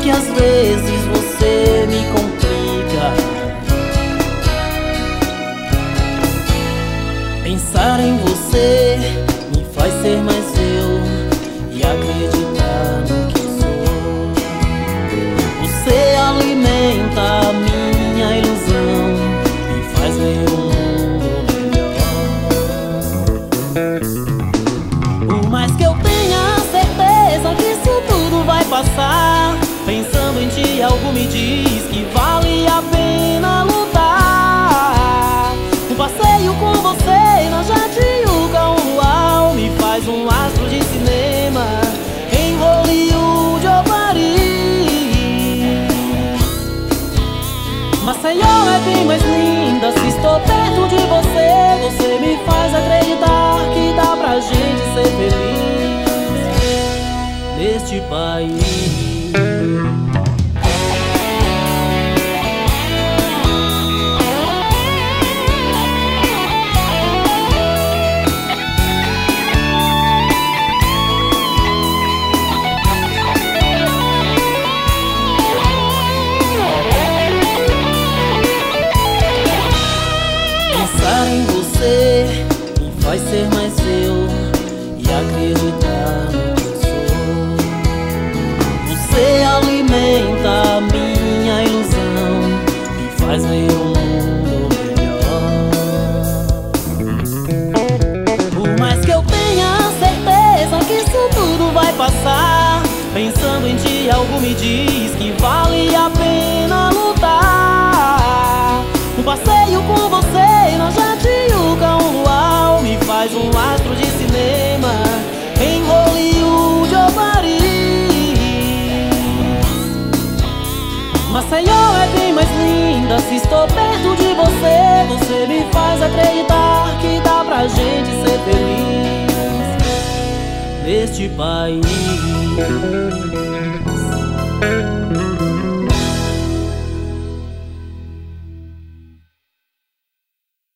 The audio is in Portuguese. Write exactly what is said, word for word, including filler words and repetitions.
que às vezes você me complica. Pensar em você me faz ser mais eu e acreditar no que sou. Você alimenta a minha ilusão e faz ver um mundo melhor. Por mais que eu tenha certeza que isso tudo vai passar, pensando em ti algo me diz que vale a pena lutar. Um passeio com você na Jatiuca, um luau me faz um astro de cinema em Hollywood ou Paris. Maceió é bem mais linda se estou perto de você. Você me faz acreditar que dá pra gente ser feliz neste país. Pensar em você me faz ser mais eu e acreditar no que sou. Você alimenta a minha ilusão e faz ver um mundo melhor. Por mais que eu tenha certeza que isso tudo vai passar, pensando em ti algo me diz que vale a pena lutar. Um passeio com você na Jatiuca, um luau me faz um astro de cinema em Hollywood ou Paris. Maceió é bem mais linda se estou perto de você. Você me faz acreditar que dá pra gente ser feliz neste país.